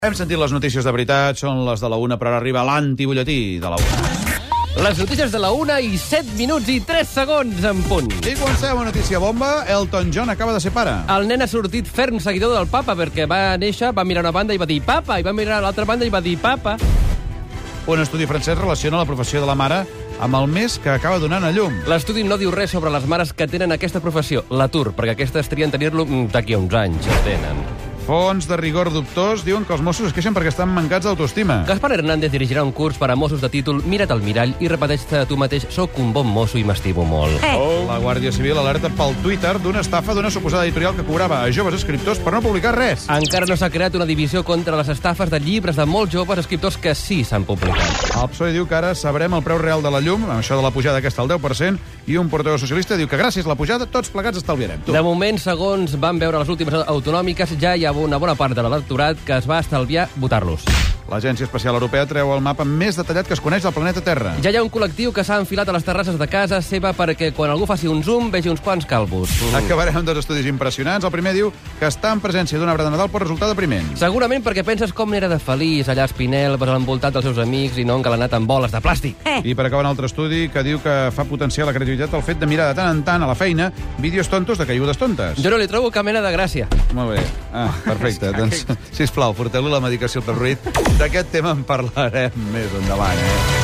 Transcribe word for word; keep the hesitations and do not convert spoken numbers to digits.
Hem sentit les notícies de veritat, són les de la una, però ara arriba l'antibutlletí de la una. Les notícies de la una i set minuts i tres segons en punt. I comencem una notícia bomba. Elton John acaba de ser pare. El nen ha sortit ferm seguidor del papa perquè va néixer, va mirar una banda i va dir papa, i va mirar l'altra banda i va dir papa. Un estudi francès relaciona la professió de la mare amb el mes que acaba donant a llum. L'estudi no diu res sobre les mares que tenen aquesta professió, l'atur, perquè aquestes trien tenir-lo d'aquí a uns anys, ja tenen. Fons de rigor dubtós diuen que els Mossos es queixen perquè estan mancats d'autoestima. Gaspar Hernández dirigirà un curs per a Mossos de títol Mira't al mirall i repeteix-te a tu mateix soc un bon mosso i m'estimo molt. Eh. Oh. La Guàrdia Civil alerta pel Twitter d'una estafa d'una suposada editorial que cobrava a joves escriptors per no publicar res. Encara no s'ha creat una divisió contra les estafes de llibres de molts joves escriptors que sí s'han publicat. El P S O E diu que ara sabrem el preu real de la llum, amb això de la pujada aquesta al deu per cent, i un portaveu socialista diu que gràcies a la pujada tots plegats estalviarem. Tu. De moment, segons van veure les últimes autonòmiques, ja hi ha una bona part de l'electorat que es va estalviar votar-los. L'Agència Espacial Europea treu el mapa més detallat que es coneix del planeta Terra. Ja hi ha un col·lectiu que s'ha enfilat a les terrasses de casa seva perquè quan algú faci un zoom vegi uns quants calvos. Mm. Acabarem amb dos estudis impressionants. El primer diu que estar en presència d'un arbre de Nadal pot resultar depriment. Segurament perquè penses com n'era de feliç allà a Espinel, per l'envoltat dels seus amics i no engalanat amb boles de plàstic. Eh. I per acabar un altre estudi que diu que fa potenciar la creativitat el fet de mirar de tant en tant a la feina vídeos tontos de caigudes tontes. Jo no li trobo cap mena de gràcia. Molt bé. Ah, perfecte. Doncs, sisplau, porteu-li la medicació pel ruït. D'aquest tema en parlarem més endavant, eh?